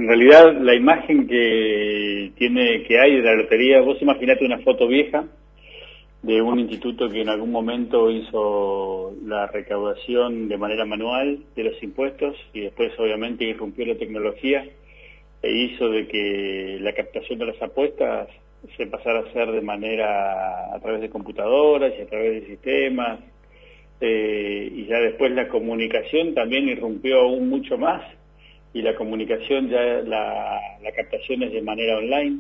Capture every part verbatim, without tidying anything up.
en realidad la imagen que tiene que hay de la lotería, vos imaginate una foto vieja de un instituto que en algún momento hizo la recaudación de manera manual de los impuestos y después obviamente irrumpió la tecnología e hizo de que la captación de las apuestas se pasara a hacer de manera a través de computadoras y a través de sistemas, eh, y ya después la comunicación también irrumpió aún mucho más y la comunicación ya la, la captación es de manera online.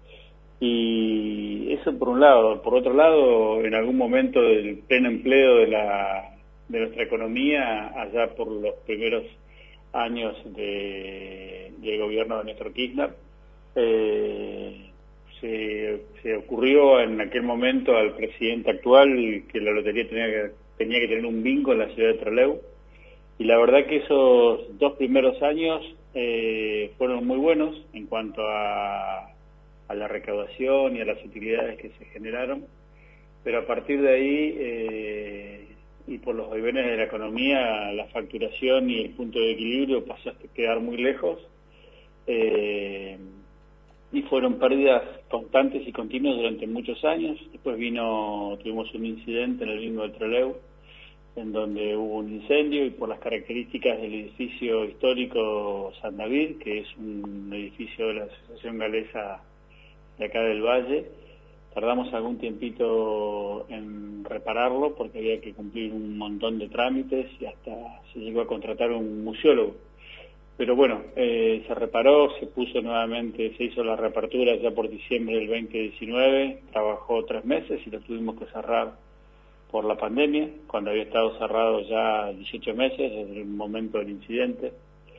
Y eso por un lado. Por otro lado, en algún momento del pleno empleo de la de nuestra economía, allá por los primeros años de, de gobierno de Néstor Kirchner, eh, se, se ocurrió en aquel momento al presidente actual que la lotería tenía que, tenía que tener un bingo en la ciudad de Trelew, y la verdad que esos dos primeros años eh, fueron muy buenos en cuanto a a la recaudación y a las utilidades que se generaron, pero a partir de ahí, eh, y por los vaivenes de la economía, la facturación y el punto de equilibrio pasó a quedar muy lejos, eh, y fueron pérdidas constantes y continuas durante muchos años. Después vino, tuvimos un incidente en el bingo de Trelew, en donde hubo un incendio, y por las características del edificio histórico San David, que es un edificio de la Asociación Galesa de acá del Valle, tardamos algún tiempito en repararlo porque había que cumplir un montón de trámites y hasta se llegó a contratar un museólogo. Pero bueno, eh, se reparó, se puso nuevamente, se hizo la reapertura ya por diciembre del veinte diecinueve, trabajó tres meses y lo tuvimos que cerrar por la pandemia, cuando había estado cerrado ya dieciocho meses desde el momento del incidente.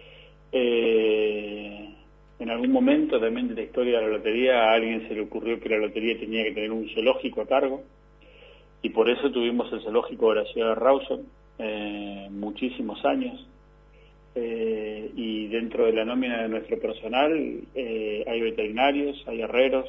Eh, En algún momento también de la historia de la lotería a alguien se le ocurrió que la lotería tenía que tener un zoológico a cargo, y por eso tuvimos el zoológico de la ciudad de Rawson eh, muchísimos años, eh, y dentro de la nómina de nuestro personal eh, hay veterinarios, hay herreros,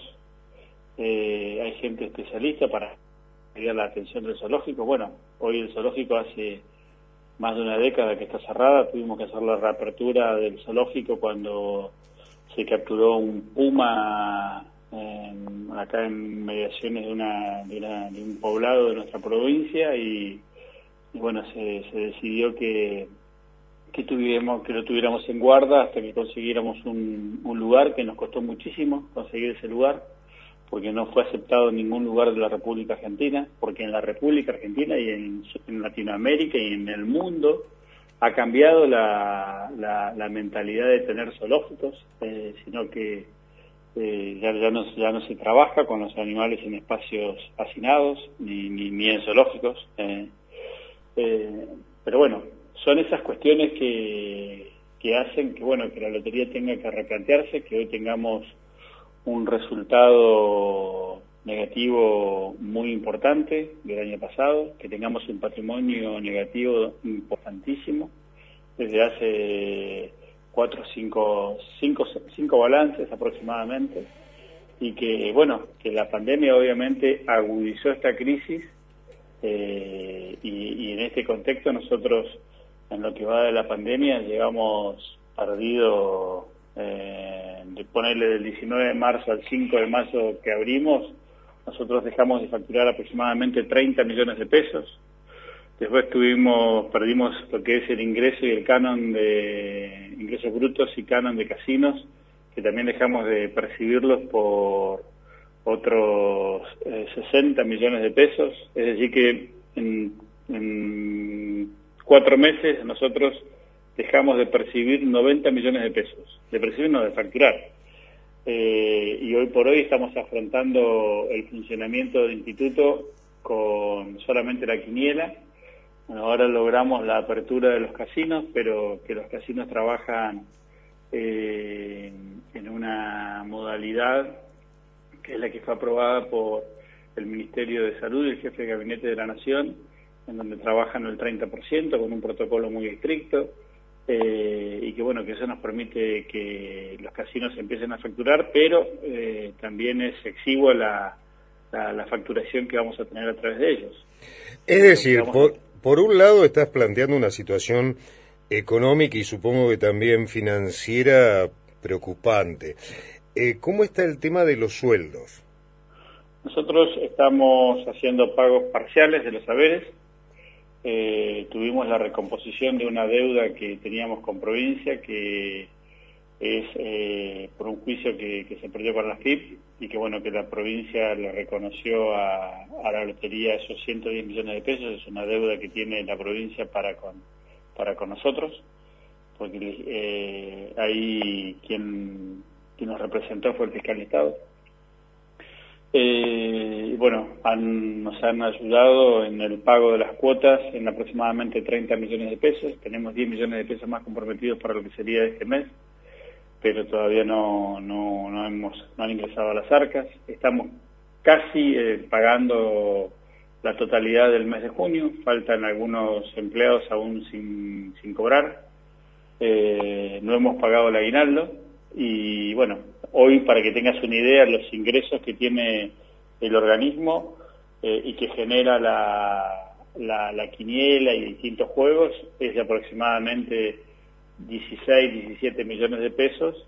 eh, hay gente especialista para dar la atención del zoológico. Bueno, hoy el zoológico hace más de una década que está cerrada, tuvimos que hacer la reapertura del zoológico cuando se capturó un puma en, acá en mediaciones de, una, de, una, de un poblado de nuestra provincia, y, y bueno, se, se decidió que, que, tuviéramos, que lo tuviéramos en guarda hasta que consiguiéramos un, un lugar, que nos costó muchísimo conseguir ese lugar, porque no fue aceptado en ningún lugar de la República Argentina, porque en la República Argentina y en, en Latinoamérica y en el mundo ha cambiado la, la, la mentalidad de tener zoológicos, eh, sino que eh, ya, ya, no, ya no se trabaja con los animales en espacios hacinados, ni, ni, ni en zoológicos. Eh, eh, pero bueno, son esas cuestiones que, que hacen que, bueno, que la lotería tenga que replantearse, que hoy tengamos un resultado negativo muy importante del año pasado, que tengamos un patrimonio negativo importantísimo desde hace cuatro, cinco, cinco, cinco balances aproximadamente, y que bueno, que la pandemia obviamente agudizó esta crisis, eh, y, y en este contexto nosotros en lo que va de la pandemia llevamos perdido, eh, de ponerle del diecinueve de marzo al cinco de mayo que abrimos, nosotros dejamos de facturar aproximadamente treinta millones de pesos. Después tuvimos, perdimos lo que es el ingreso y el canon de ingresos brutos y canon de casinos, que también dejamos de percibirlos por otros eh, sesenta millones de pesos. Es decir que en, en cuatro meses nosotros dejamos de percibir noventa millones de pesos, de percibir no, de facturar. Eh, y hoy por hoy estamos afrontando el funcionamiento del instituto con solamente la quiniela. Bueno, ahora logramos la apertura de los casinos, pero que los casinos trabajan eh, en una modalidad que es la que fue aprobada por el Ministerio de Salud y el Jefe de Gabinete de la Nación, en donde trabajan el treinta por ciento con un protocolo muy estricto. Eh, y que bueno, que eso nos permite que los casinos empiecen a facturar, pero eh, también es exigua la, la, la facturación que vamos a tener a través de ellos. Es decir, por, por un lado estás planteando una situación económica y supongo que también financiera preocupante. Eh, ¿Cómo está el tema de los sueldos? Nosotros estamos haciendo pagos parciales de los haberes. Eh, tuvimos la recomposición de una deuda que teníamos con provincia, que es eh, por un juicio que, que se perdió con la F I P, y que bueno, que la provincia le reconoció a, a la lotería esos ciento diez millones de pesos. Es una deuda que tiene la provincia para con, para con nosotros, porque eh, ahí quien, quien nos representó fue el fiscal de Estado. Eh, bueno, han, nos han ayudado en el pago de las cuotas en aproximadamente treinta millones de pesos. Tenemos diez millones de pesos más comprometidos para lo que sería este mes, pero todavía no, no, no, hemos, no han ingresado a las arcas. Estamos casi eh, pagando la totalidad del mes de junio. Faltan algunos empleados aún sin, sin cobrar. Eh, no hemos pagado el aguinaldo. Y bueno, hoy, para que tengas una idea, los ingresos que tiene el organismo eh, y que genera la, la, la quiniela y distintos juegos es de aproximadamente dieciséis, diecisiete millones de pesos,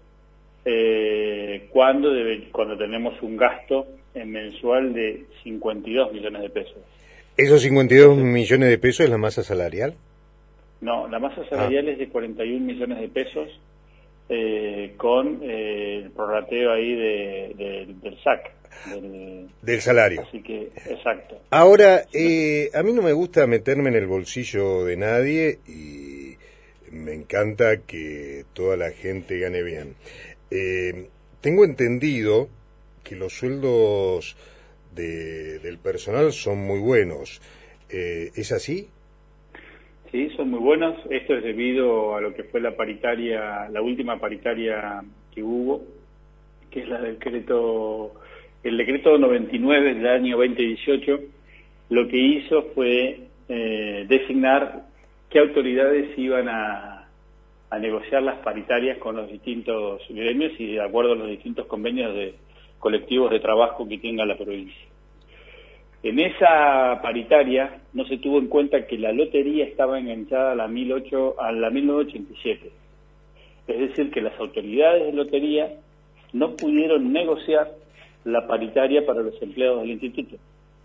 eh, cuando, debe, cuando tenemos un gasto mensual de cincuenta y dos millones de pesos. ¿Esos cincuenta y dos millones de pesos es la masa salarial? No, la masa salarial ah. es de cuarenta y un millones de pesos. Eh, con eh, el prorrateo ahí de, de, del S A C. Del, del salario. Así que, exacto. Ahora, eh, a mí no me gusta meterme en el bolsillo de nadie y me encanta que toda la gente gane bien. Eh, tengo entendido que los sueldos de, del personal son muy buenos. Eh, ¿Es así? Sí, son muy buenos. Esto es debido a lo que fue la paritaria, la última paritaria que hubo, que es la del decreto, el decreto noventa y nueve del año veinte dieciocho. Lo que hizo fue eh, designar qué autoridades iban a, a negociar las paritarias con los distintos gremios y de acuerdo a los distintos convenios de colectivos de trabajo que tenga la provincia. En esa paritaria no se tuvo en cuenta que la lotería estaba enganchada a la, mil ocho, a la mil novecientos ochenta y siete. Es decir, que las autoridades de lotería no pudieron negociar la paritaria para los empleados del instituto.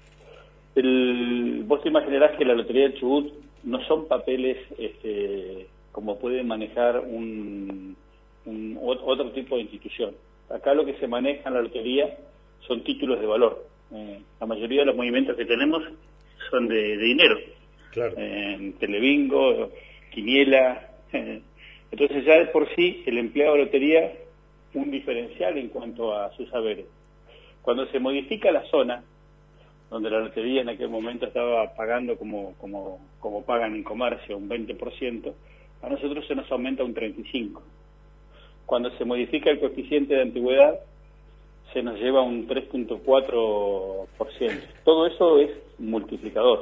El, vos te imaginarás que la Lotería del Chubut no son papeles este, como puede manejar un, un, otro tipo de institución. Acá lo que se maneja en la lotería son títulos de valor. Eh, la mayoría de los movimientos que tenemos son de, de dinero, claro. eh, telebingo, quiniela, eh, entonces ya de por sí el empleado de lotería un diferencial en cuanto a sus saberes. Cuando se modifica la zona, donde la lotería en aquel momento estaba pagando como, como, como pagan en comercio un veinte por ciento, a nosotros se nos aumenta un treinta y cinco por ciento. Cuando se modifica el coeficiente de antigüedad, se nos lleva un tres punto cuatro por ciento. Todo eso es multiplicador.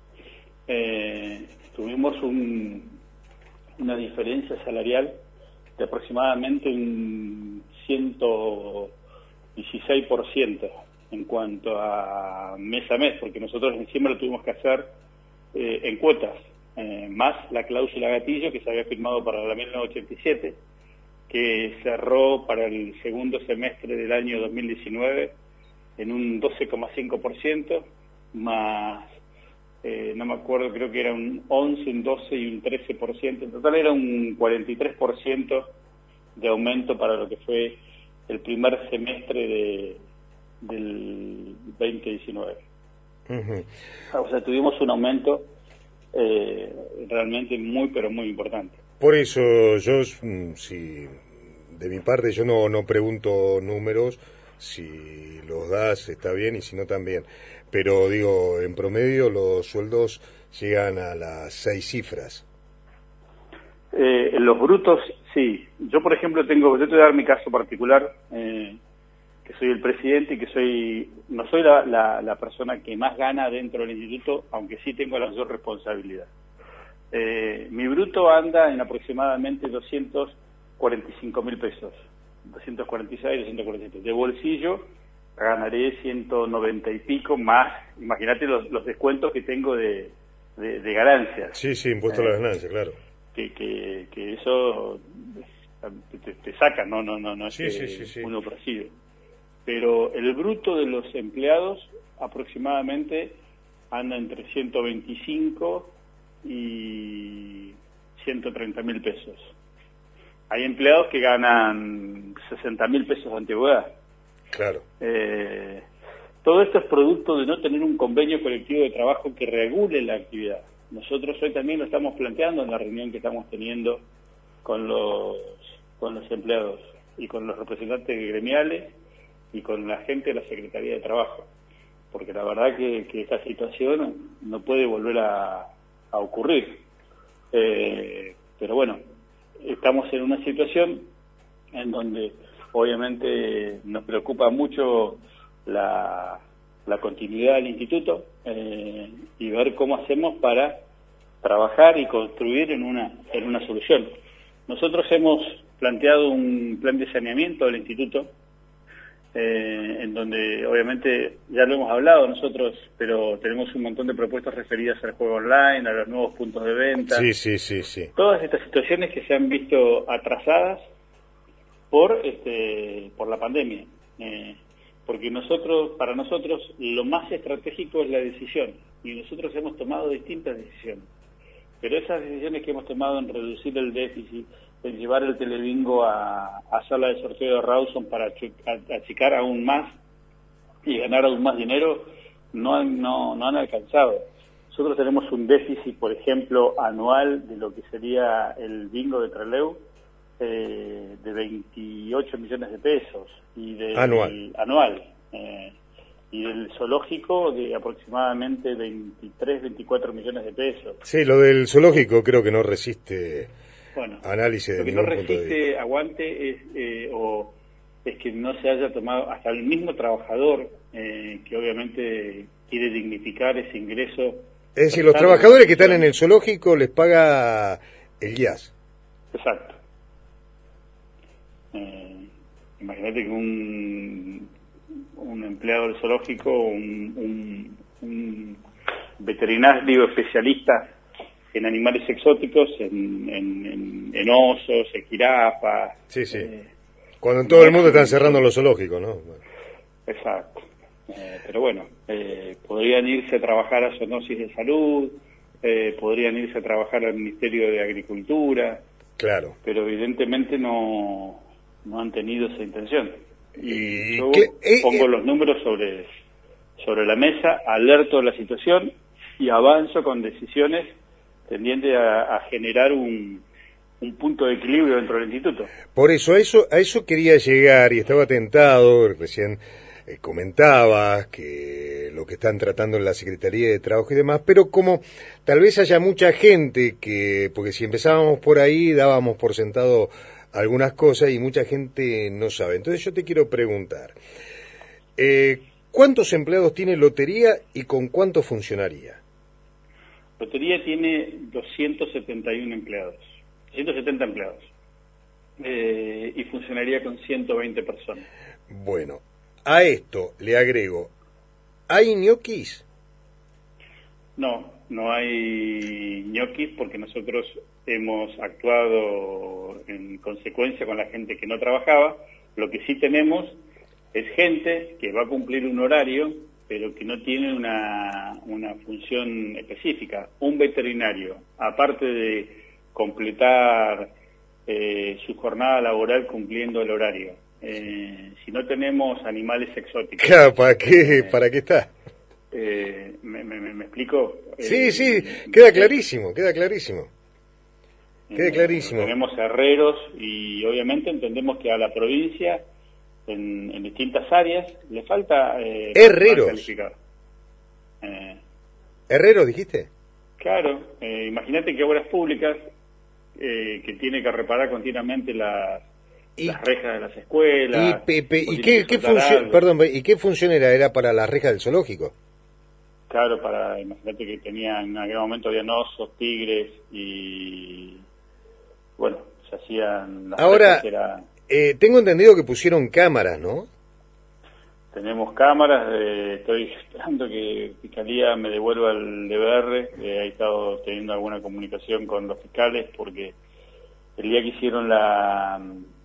Eh, tuvimos un, una diferencia salarial de aproximadamente un ciento dieciséis por ciento en cuanto a mes a mes, porque nosotros encima lo tuvimos que hacer eh, en cuotas, eh, más la cláusula gatillo que se había firmado para la mil novecientos ochenta y siete, que cerró para el segundo semestre del año dos mil diecinueve en un doce coma cinco por ciento, más, eh, no me acuerdo, creo que era un once, un doce y un trece por ciento, en total era un cuarenta y tres por ciento de aumento para lo que fue el primer semestre de, del veinte diecinueve. Uh-huh. O sea, tuvimos un aumento eh, realmente muy, pero muy importante. Por eso yo, si de mi parte yo no, no pregunto números, si los das está bien y si no también, pero digo, en promedio los sueldos llegan a las seis cifras. Eh, los brutos, sí. Yo, por ejemplo, tengo, yo te voy a dar mi caso particular, eh, que soy el presidente y que soy, no soy la, la, la persona que más gana dentro del instituto, aunque sí tengo la mayor responsabilidad. Eh, mi bruto anda en aproximadamente doscientos cuarenta y cinco mil pesos, doscientos cuarenta y seis, doscientos cuarenta y siete. De bolsillo ganaré ciento noventa y pico más, imagínate los, los descuentos que tengo de, de, de ganancias. Sí, sí, impuesto eh, a la ganancia, claro. Que, que, que eso te, te sacan, no, no, no, no es sí, que sí, sí, sí. uno preside. Pero el bruto de los empleados aproximadamente anda entre ciento veinticinco y ciento treinta mil pesos. Hay empleados que ganan sesenta mil pesos de antigüedad. Claro. Eh, todo esto es producto de no tener un convenio colectivo de trabajo que regule la actividad. Nosotros hoy también lo estamos planteando en la reunión que estamos teniendo con los, con los empleados y con los representantes gremiales y con la gente de la Secretaría de Trabajo. Porque la verdad que, que esta situación no puede volver a, a ocurrir. Eh, pero bueno, estamos en una situación en donde obviamente nos preocupa mucho la, la continuidad del instituto eh, y ver cómo hacemos para trabajar y construir en una, en una solución. Nosotros hemos planteado un plan de saneamiento del instituto, eh, en donde obviamente ya lo hemos hablado nosotros, pero tenemos un montón de propuestas referidas al juego online, a los nuevos puntos de venta. Sí, sí, sí, sí. Todas estas situaciones que se han visto atrasadas por este por la pandemia. Eh, porque nosotros, para nosotros, lo más estratégico es la decisión, y nosotros hemos tomado distintas decisiones. Pero esas decisiones que hemos tomado en reducir el déficit, en llevar el telebingo a, a sala de sorteo de Rawson para achicar aún más y ganar aún más dinero, no han, no, no han alcanzado. Nosotros tenemos un déficit, por ejemplo, anual de lo que sería el bingo de Trelew, eh, de veintiocho millones de pesos. Y del, anual. anual eh, y del zoológico de aproximadamente veintitrés, veinticuatro millones de pesos. Sí, lo del zoológico creo que no resiste bueno, análisis de ningún punto de vista. Lo que no resiste aguante es, eh, o es que no se haya tomado, hasta el mismo trabajador, eh, que obviamente quiere dignificar ese ingreso. Es decir, los trabajadores que están en el zoológico les paga el I A S. Exacto. Eh, imagínate que un, un empleado del zoológico, un, un, un veterinario especialista en animales exóticos, en, en, en, en osos, en jirafas. Sí, sí. Eh, Cuando en todo el mundo están cerrando los zoológicos, ¿no? Bueno. Exacto. Eh, pero bueno, eh, podrían irse a trabajar a zoonosis de salud, eh, podrían irse a trabajar al Ministerio de Agricultura. Claro. Pero evidentemente no, no han tenido esa intención. Y, y yo eh, pongo eh, los números sobre, sobre la mesa, alerto de la situación y avanzo con decisiones tendientes a, a generar un, un punto de equilibrio dentro del instituto. Por eso, a eso, a eso quería llegar y estaba tentado, recién eh, comentabas que lo que están tratando en la Secretaría de Trabajo y demás, pero como tal vez haya mucha gente que, porque si empezábamos por ahí dábamos por sentado algunas cosas y mucha gente no sabe. Entonces yo te quiero preguntar, eh, ¿cuántos empleados tiene Lotería y con cuánto funcionaría? Lotería tiene doscientos setenta y uno empleados, ciento setenta empleados, eh, y funcionaría con ciento veinte personas. Bueno, a esto le agrego, ¿hay ñoquis? No, no hay ñoquis porque nosotros hemos actuado en consecuencia con la gente que no trabajaba. Lo que sí tenemos es gente que va a cumplir un horario, pero que no tiene una, una función específica. Un veterinario, aparte de completar eh, su jornada laboral cumpliendo el horario, eh, si no tenemos animales exóticos... Claro, ¿para qué, eh, ¿para qué está? Eh, me, me, me explico? Sí, eh, sí, queda clarísimo, queda clarísimo. Queda eh, clarísimo. Tenemos herreros y obviamente entendemos que a la provincia, en, en distintas áreas, le falta... Eh, herreros. Eh, ¿Herreros dijiste? claro, eh, imagínate que Obras Públicas, eh, que tiene que reparar continuamente las, y, las rejas de las escuelas... ¿Y, pe, pe, ¿y qué, qué función, perdón, ¿y qué función era? ¿Era para las rejas del zoológico? Claro, para, imagínate que tenía, en aquel momento habían osos, tigres y, bueno, se hacían... Las Ahora, era, eh, tengo entendido que pusieron cámaras, ¿no? Tenemos cámaras, eh, estoy esperando que Fiscalía me devuelva el D V R, eh, he estado teniendo alguna comunicación con los fiscales porque el día que hicieron la,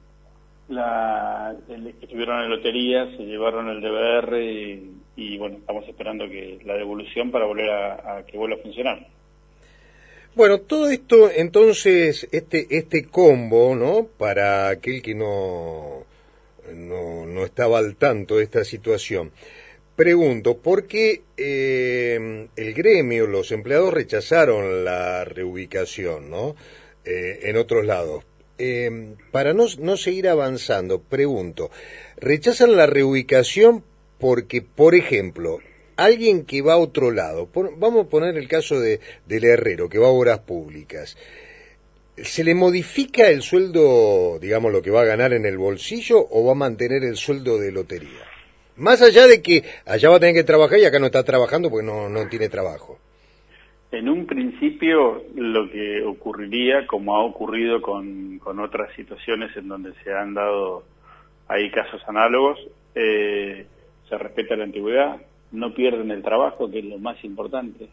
la el, que estuvieron en lotería, se llevaron el D V R y, y bueno, estamos esperando que la devolución para volver a, a que vuelva a funcionar. Bueno, todo esto, entonces, este este combo, ¿no? Para aquel que no, no, no estaba al tanto de esta situación. Pregunto, ¿por qué eh, el gremio, los empleados rechazaron la reubicación, ¿no? Eh, en otros lados? Eh, para no, no seguir avanzando, pregunto, ¿rechazan la reubicación porque, por ejemplo, alguien que va a otro lado, por, vamos a poner el caso de del herrero que va a obras públicas, ¿se le modifica el sueldo, digamos, lo que va a ganar en el bolsillo o va a mantener el sueldo de lotería? Más allá de que allá va a tener que trabajar y acá no está trabajando porque no, no tiene trabajo. En un principio, lo que ocurriría, como ha ocurrido con, con otras situaciones en donde se han dado, hay casos análogos, eh, se respeta la antigüedad, no pierden el trabajo, que es lo más importante,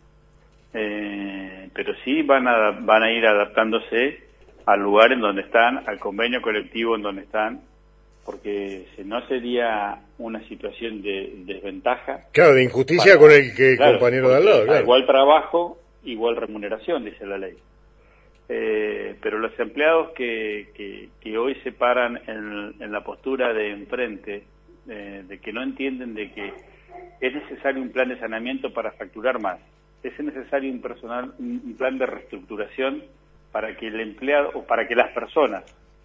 eh, pero sí van a, van a ir adaptándose al lugar en donde están, al convenio colectivo en donde están, porque si no sería una situación de desventaja. Claro, de injusticia para, con el que claro, compañero de al lado. Claro. Igual trabajo, igual remuneración, dice la ley. Eh, pero los empleados que, que, que hoy se paran en, en la postura de enfrente, eh, de que no entienden de que es necesario un plan de saneamiento para facturar más, es necesario un, personal, un plan de reestructuración para que el empleado, o para que las personas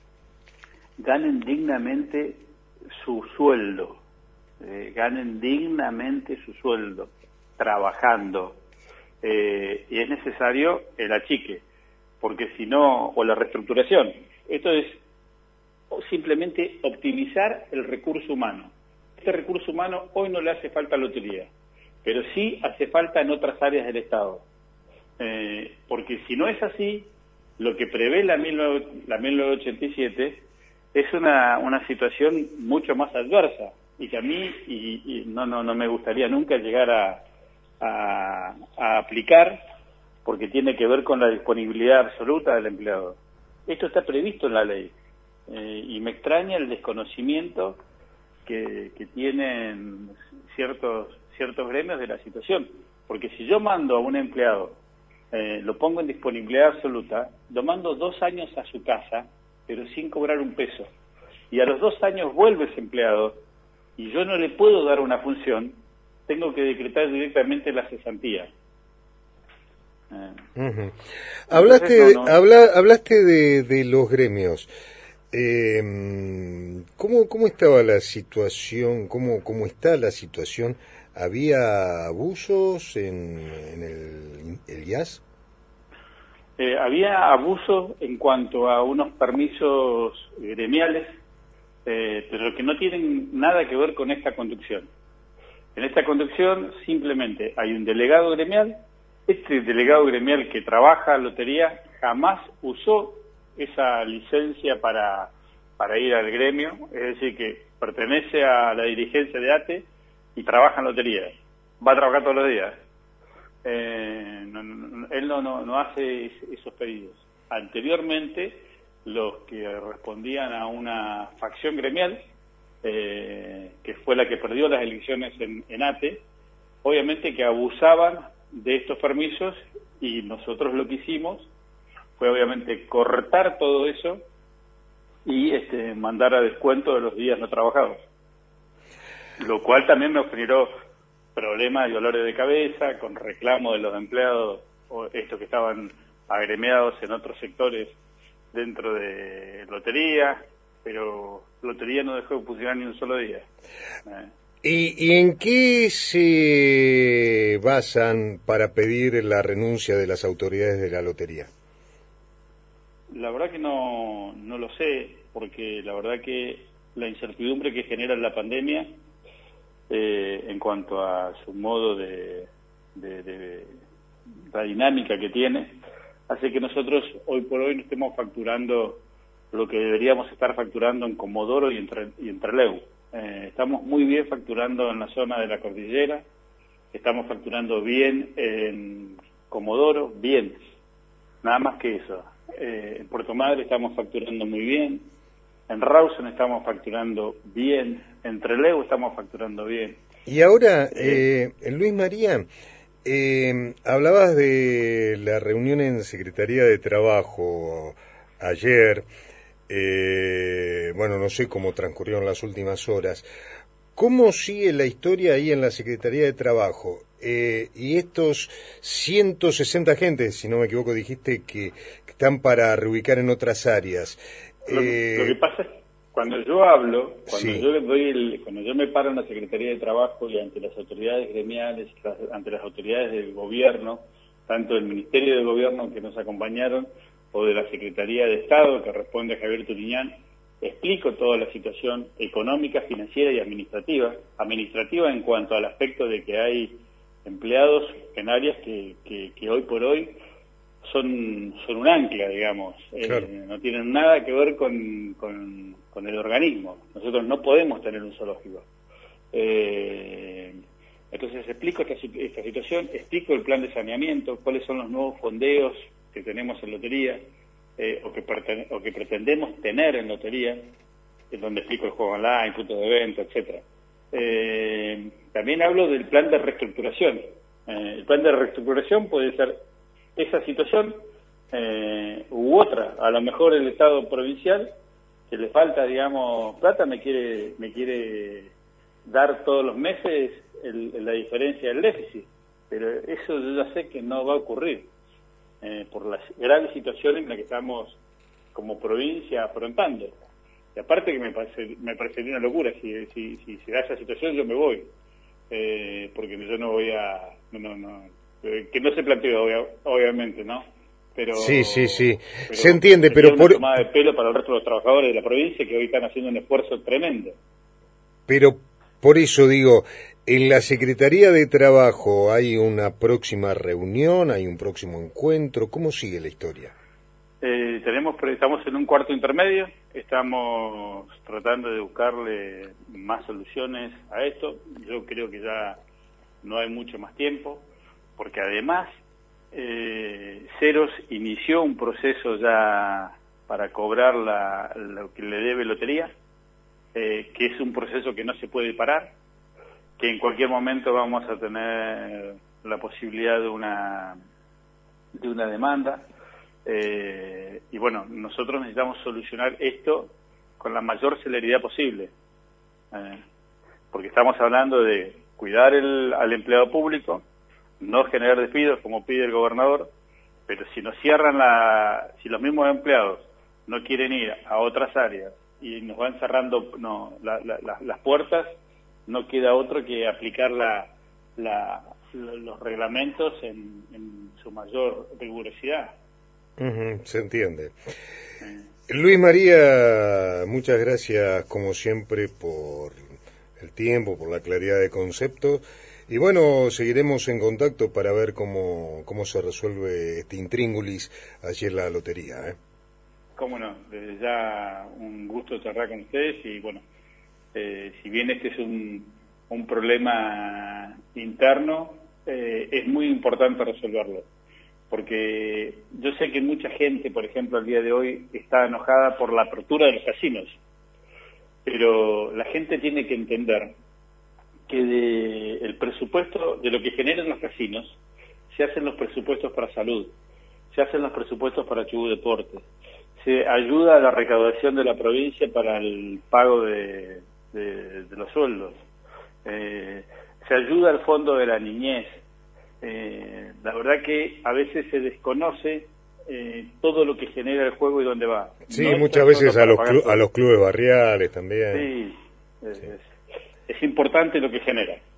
ganen dignamente su sueldo, eh, ganen dignamente su sueldo, trabajando, eh, y es necesario el achique, porque si no, o la reestructuración, esto es simplemente optimizar el recurso humano. Este recurso humano hoy no le hace falta a la lotería, pero sí hace falta en otras áreas del Estado, eh, porque si no es así, lo que prevé la mil novecientos ochenta y siete es una, una situación mucho más adversa y que a mí y, y no, no, no me gustaría nunca llegar a, a, a aplicar, porque tiene que ver con la disponibilidad absoluta del empleado. Esto está previsto en la ley, eh, y me extraña el desconocimiento que, que tienen ciertos, ciertos gremios de la situación, porque si yo mando a un empleado, eh, lo pongo en disponibilidad absoluta, lo mando dos años a su casa, pero sin cobrar un peso, y a los dos años vuelve ese empleado, y yo no le puedo dar una función, tengo que decretar directamente la cesantía. Eh. Uh-huh. Hablaste, Entonces, no, no... Habla, hablaste de, de los gremios. Eh, ¿cómo, ¿Cómo estaba la situación? ¿Cómo, cómo está la situación? ¿Había abusos en, en el, el I A S? Eh, había abusos en cuanto a unos permisos gremiales, eh, pero que no tienen nada que ver con esta conducción. En esta conducción simplemente hay un delegado gremial. Este delegado gremial que trabaja en lotería jamás usó esa licencia para, para ir al gremio, es decir, que pertenece a la dirigencia de A T E y trabaja en lotería. Va a trabajar todos los días. Eh, no, no, él no, no, no hace esos pedidos. Anteriormente, los que respondían a una facción gremial, eh, que fue la que perdió las elecciones en, en A T E, obviamente que abusaban de estos permisos, y nosotros lo que hicimos fue obviamente cortar todo eso y este, mandar a descuento de los días no trabajados, lo cual también me generó problemas y dolores de cabeza, con reclamo de los empleados, o estos que estaban agremiados en otros sectores dentro de lotería, pero lotería no dejó de funcionar ni un solo día. Eh. ¿Y, ¿Y en qué se basan para pedir la renuncia de las autoridades de la lotería? La verdad que no, no lo sé, porque la verdad que la incertidumbre que genera la pandemia, eh, en cuanto a su modo de, de, de la dinámica que tiene, hace que nosotros hoy por hoy no estemos facturando lo que deberíamos estar facturando en Comodoro y en, y en Trelew. Eh, estamos muy bien facturando en la zona de la cordillera, estamos facturando bien en Comodoro, bien, nada más que eso. eh, en Puerto Madre estamos facturando muy bien, en Rawson estamos facturando bien, en Trelew estamos facturando bien. Y ahora, eh, Luis María, eh, hablabas de la reunión en Secretaría de Trabajo ayer, eh, bueno, no sé cómo transcurrieron las últimas horas. ¿Cómo sigue la historia ahí en la Secretaría de Trabajo? Eh, y estos ciento sesenta agentes, si no me equivoco, dijiste que, que están para reubicar en otras áreas. Lo, Eh, lo que pasa es que cuando yo hablo, cuando sí. yo le doy el, cuando yo me paro en la Secretaría de Trabajo y ante las autoridades gremiales, las, ante las autoridades del gobierno, tanto del Ministerio de Gobierno que nos acompañaron, o de la Secretaría de Estado que responde a Javier Turiñán, explico toda la situación económica, financiera y administrativa. Administrativa en cuanto al aspecto de que hay empleados en áreas que, que, que hoy por hoy son, son un ancla, digamos. Claro. Eh, no tienen nada que ver con, con, con el organismo. Nosotros no podemos tener un zoológico. Eh, entonces explico esta, esta situación, explico el plan de saneamiento, cuáles son los nuevos fondeos que tenemos en lotería, eh, o, que pretend, o que pretendemos tener en lotería, en donde explico el juego online, puntos de venta, etcétera. Eh, también hablo del plan de reestructuración. Eh, el plan de reestructuración puede ser esa situación eh, u otra. A lo mejor el Estado provincial, que le falta, digamos, plata, me quiere me quiere dar todos los meses el, la diferencia del déficit. Pero eso yo ya sé que no va a ocurrir. Eh, por la grave situación en la que estamos como provincia afrontando. Y aparte que me, parece, me parecería una locura, si, si, si se da esa situación yo me voy, eh, porque yo no voy a... No, no, no, eh, que no se plantea, obvia, obviamente, ¿no? Pero, sí, sí, sí, pero se entiende, pero una por... tomada de pelo para el resto de los trabajadores de la provincia que hoy están haciendo un esfuerzo tremendo. Pero por eso digo... En la Secretaría de Trabajo hay una próxima reunión, hay un próximo encuentro. ¿Cómo sigue la historia? Eh, tenemos, estamos en un cuarto intermedio, estamos tratando de buscarle más soluciones a esto. Yo creo que ya no hay mucho más tiempo, porque además eh, Ceros inició un proceso ya para cobrar la, lo que le debe lotería, eh, que es un proceso que no se puede parar, que en cualquier momento vamos a tener la posibilidad de una de una demanda, eh, y bueno, nosotros necesitamos solucionar esto con la mayor celeridad posible, eh, porque estamos hablando de cuidar el, al empleado público, no generar despidos como pide el gobernador, pero si nos cierran la, si los mismos empleados no quieren ir a otras áreas y nos van cerrando no, la, la, la, las puertas, no queda otro que aplicar la, la, los reglamentos en, en su mayor rigurosidad. Uh-huh, se entiende. Sí. Luis María, muchas gracias como siempre por el tiempo, por la claridad de concepto. Y bueno, seguiremos en contacto para ver cómo, cómo se resuelve este intríngulis allí en la lotería, ¿eh? Cómo no, desde ya un gusto charlar con ustedes y bueno, Eh, si bien este es un, un problema interno, eh, es muy importante resolverlo, porque yo sé que mucha gente, por ejemplo, al día de hoy está enojada por la apertura de los casinos, pero la gente tiene que entender que de el presupuesto, de lo que generan los casinos, se hacen los presupuestos para salud, se hacen los presupuestos para Chubut Deportes, se ayuda a la recaudación de la provincia para el pago de De, de los sueldos, eh, se ayuda al fondo de la niñez. Eh, la verdad que a veces se desconoce eh, todo lo que genera el juego y dónde va. Sí, no muchas veces a los, clu- a los clubes barriales también. Sí, es, sí. Es, es importante lo que genera.